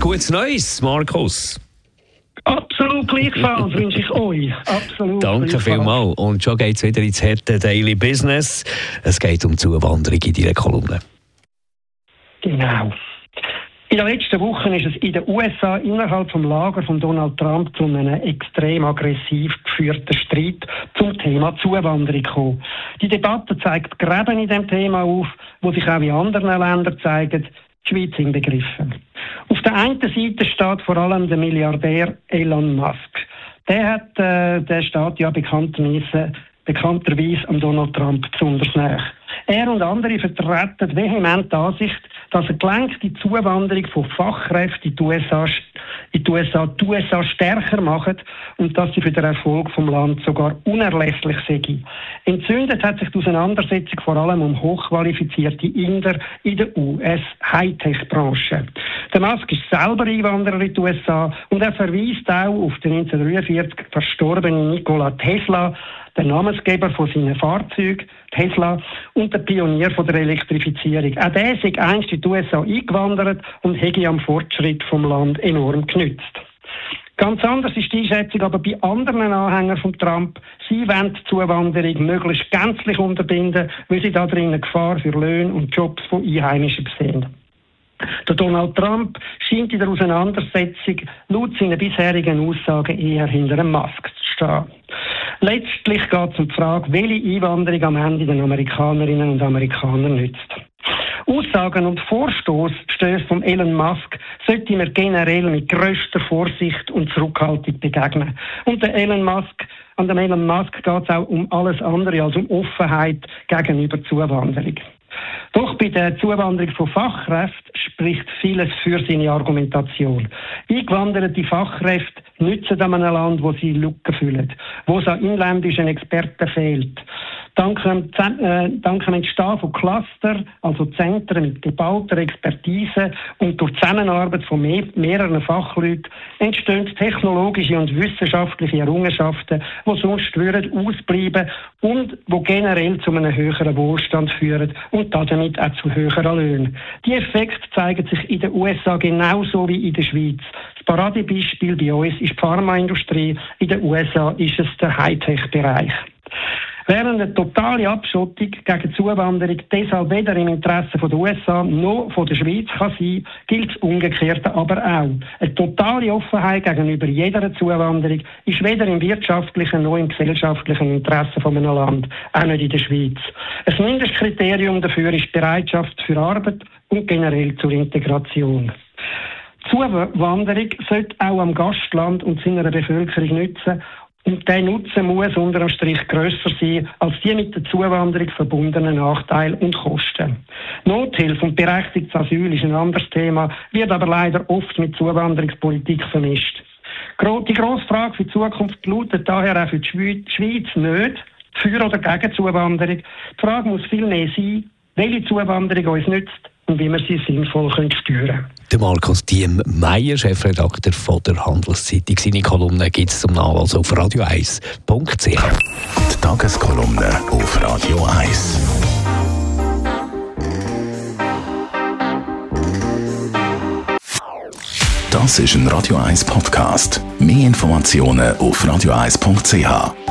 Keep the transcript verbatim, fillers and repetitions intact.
gutes Neues, Markus. Absolut gleichfalls wünsche ich euch. Absolut. Danke vielmals. Und schon geht es wieder ins harte Daily Business. Es geht um Zuwanderung in deiner Kolumne. Genau. In den letzten Wochen ist es in den U S A innerhalb vom Lager von Donald Trump zu einem extrem aggressiv geführten Streit zum Thema Zuwanderung gekommen. Die Debatte zeigt Gräben in dem Thema auf, wo sich auch in anderen Ländern zeigen, die Schweiz inbegriffen. Auf der einen Seite steht vor allem der Milliardär Elon Musk. Der hat, äh, der steht ja bekannterweise, bekannterweise am Donald Trump besonders nahe. Er und andere vertreten vehement die Ansicht, dass eine gelenkte Zuwanderung von Fachkräften in die U S A, in die U S A, die U S A stärker machen und dass sie für den Erfolg vom Land sogar unerlässlich sei. Entzündet hat sich die Auseinandersetzung vor allem um hochqualifizierte Inder in der U S-Hightech-Branche. Der Musk ist selber Einwanderer in die U S A und er verweist auch auf den neunzehnhundertdreiundvierzig verstorbenen Nikola Tesla, der Namensgeber von seinen Fahrzeugen, Tesla, und der Pionier von der Elektrifizierung. Auch der sei einst in die U S A eingewandert und hätte am Fortschritt vom Land enorm genützt. Ganz anders ist die Einschätzung aber bei anderen Anhängern von Trump. Sie wollen die Zuwanderung möglichst gänzlich unterbinden, weil sie da drin eine Gefahr für Löhne und Jobs von Einheimischen sehen. Der Donald Trump scheint in der Auseinandersetzung laut seinen bisherigen Aussagen eher hinter einem Musk zu stehen. Letztlich geht es um die Frage, welche Einwanderung am Ende den Amerikanerinnen und Amerikanern nützt. Aussagen und Vorstoßstöße von Elon Musk sollten wir generell mit grösster Vorsicht und Zurückhaltung begegnen. Und der Elon Musk, an dem Elon Musk geht es auch um alles andere als um Offenheit gegenüber Zuwanderung. Doch bei der Zuwanderung von Fachkräften spricht vieles für seine Argumentation. Eingewanderte Fachkräfte nützen an einem Land, wo sie Lücken füllen, wo es an inländischen Experten fehlt. Dank dem, äh, dank dem Entstehen von Cluster, also Zentren mit gebauter Expertise und durch Zusammenarbeit von mehr, mehreren Fachleuten entstehen technologische und wissenschaftliche Errungenschaften, die sonst würden ausbleiben und die generell zu einem höheren Wohlstand führen und damit auch zu höheren Löhnen. Die Effekte zeigen sich in den U S A genauso wie in der Schweiz. Das Paradebeispiel bei uns ist die Pharmaindustrie, in den U S A ist es der Hightech-Bereich. Während eine totale Abschottung gegen Zuwanderung deshalb weder im Interesse von der U S A noch von der Schweiz kann sein, gilt das Umgekehrte aber auch. Eine totale Offenheit gegenüber jeder Zuwanderung ist weder im wirtschaftlichen noch im gesellschaftlichen Interesse von einem Land, auch nicht in der Schweiz. Ein Mindestkriterium dafür ist die Bereitschaft für Arbeit und generell zur Integration. Zuwanderung sollte auch am Gastland und seiner Bevölkerung nützen. Und der Nutzen muss unter dem Strich grösser sein als die mit der Zuwanderung verbundenen Nachteile und Kosten. Nothilfe und berechtigtes Asyl ist ein anderes Thema, wird aber leider oft mit Zuwanderungspolitik vermischt. Die grosse Frage für die Zukunft lautet daher auch für die Schweiz nicht, für oder gegen Zuwanderung. Die Frage muss viel mehr sein, welche Zuwanderung uns nützt und wie wir sie sinnvoll steuern können. Der Markus Diem-Meyer, Chefredakteur von der Handelszeitung. Seine Kolumne gibt es zum Nachlesen auf radio eis punkt c h. Die Tageskolumne auf Radio eins. Das ist ein Radio eins Podcast. Mehr Informationen auf radio eis punkt c h.